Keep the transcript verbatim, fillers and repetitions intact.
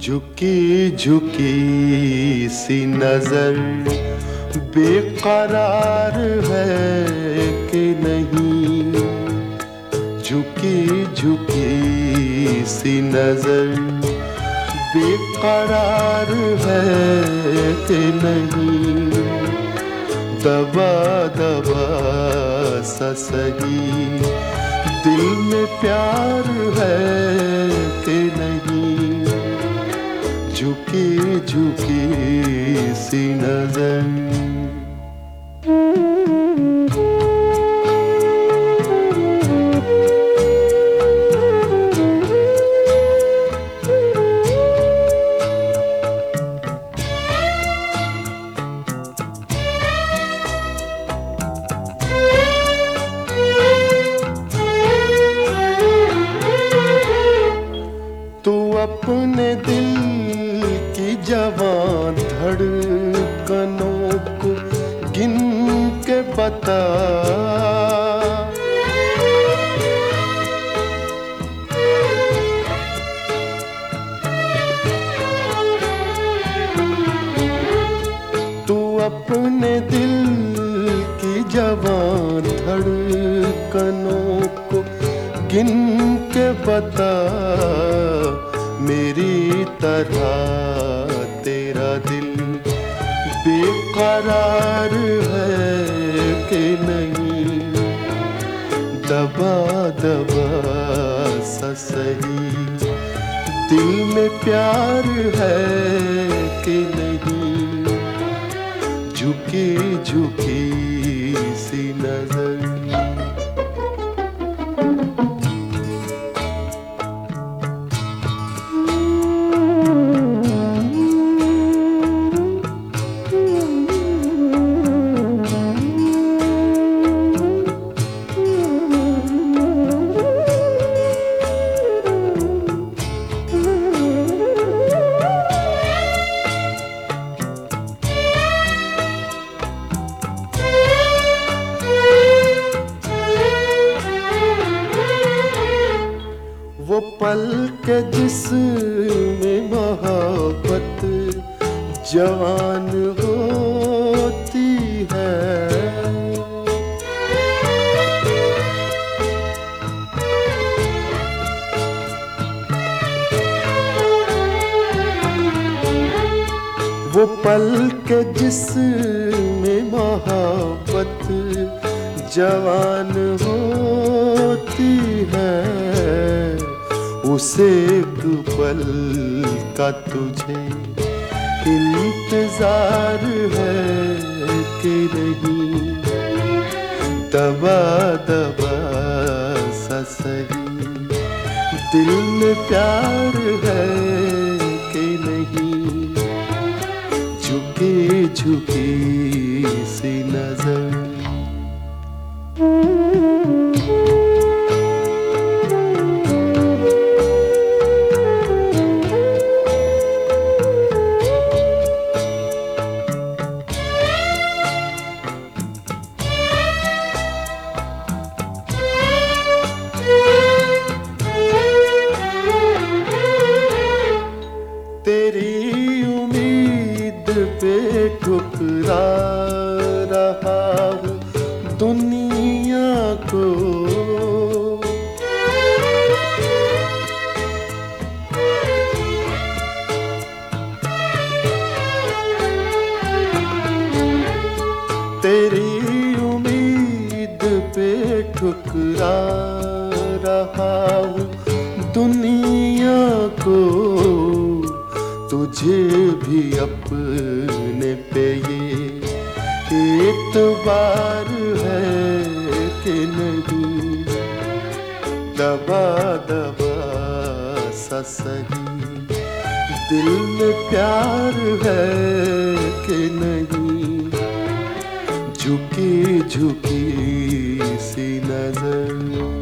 झुकी झुकी सी नजर बेकरार है कि नहीं, झुकी झुकी सी नजर बेकरार है कि नहीं, दबा दबा सा सही दिल में प्यार है कि नहीं, झुकी झुकी सी नजर। तू अपने दिल की जवान धड़कनों को गिन के बता, तू अपने दिल की जवान धड़कनों को गिन के बता, मेरी तरह तेरा दिल बेकरार है कि नहीं, दबा दबा सा सही दिल में प्यार है कि नहीं, झुकी झुकी सी नजर। वो पल के जिसमें मोहब्बत जवान होती है, वो पल के जिसमें मोहब्बत जवान होती है, उसे एक पल का तुझे इंतजार है कि नहीं, दबा दबा सा सही दिल में प्यार है कि नहीं, झुकी झुकी सी नजर। तेरी उम्मीद पे ठुकरा रहा हूँ दुनिया को, तेरी उम्मीद पे ठुकरा रहा हूँ दुनिया को, तुझे भी अपने पे ये एतबार है कि नहीं, दबा दबा सा सही दिल में प्यार है कि नहीं, झुकी झुकी सी नजर।